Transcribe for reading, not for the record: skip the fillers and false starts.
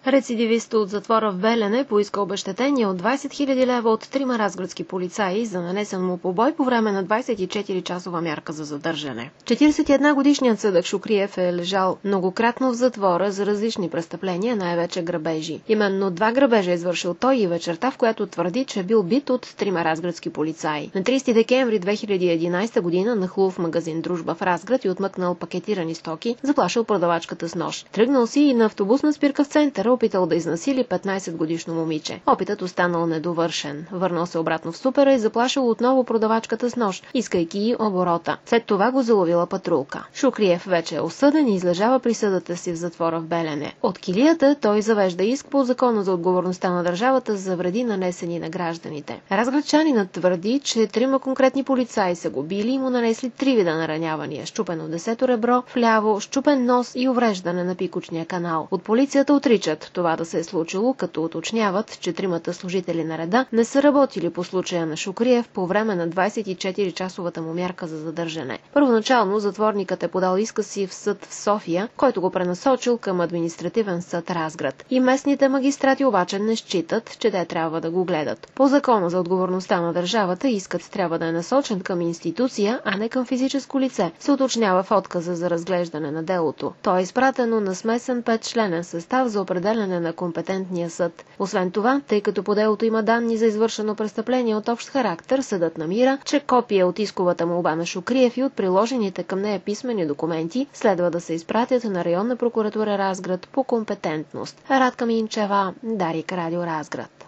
Рецидивист от затвора в Белене поиска обезщетение от 20 000 лева от 3 разградски полицаи за нанесен му побой по време на 24-часова мярка за задържане. 41-годишният съдък Шукриев е лежал многократно в затвора за различни престъпления, най-вече грабежи. Именно 2 грабежа е извършил той и вечерта, в която твърди, че е бил бит от 3 разградски полицаи. На 30 декември 2011 година нахлул в магазин Дружба в Разград и отмъкнал пакетирани стоки, заплашил продавачката с нож. Тръгнал си и на автобусна спирка в центъра, опитал да изнасили 15-годишно момиче. Опитът останал недовършен. Върнал се обратно в супера и заплашил отново продавачката с нож, искайки й оборота. След това го заловила патрулка. Шукриев вече е осъден и излежава присъдата си в затвора в Белене. От килията той завежда иск по Закона за отговорността на държавата за вреди, нанесени на гражданите. Разградчанинът твърди, че 3 конкретни полицаи са го били и му нанесли 3 вида наранявания: счупено 10-то ребро вляво, счупен нос и увреждане на пикочния канал. От полицията отричат това да се е случило, като уточняват, че 3 служители на реда не са работили по случая на Шукриев по време на 24-часовата му мярка за задържане. Първоначално затворникът е подал иска си в съд в София, който го пренасочил към административен съд Разград. И местните магистрати обаче не считат, че те трябва да го гледат. По Закона за отговорността на държавата искът трябва да е насочен към институция, а не към физическо лице, се уточнява в отказа за разглеждане на делото. То е изпратено на смесен 5-членен състав за определяне на компетентния съд. Освен това, тъй като по делото има данни за извършено престъпление от общ характер, съдът намира, че копие от исковата молба на Шукриев и от приложените към нея писмени документи следва да се изпратят на районна прокуратура Разград по компетентност. Радка Минчева, Дарик, Радио Разград.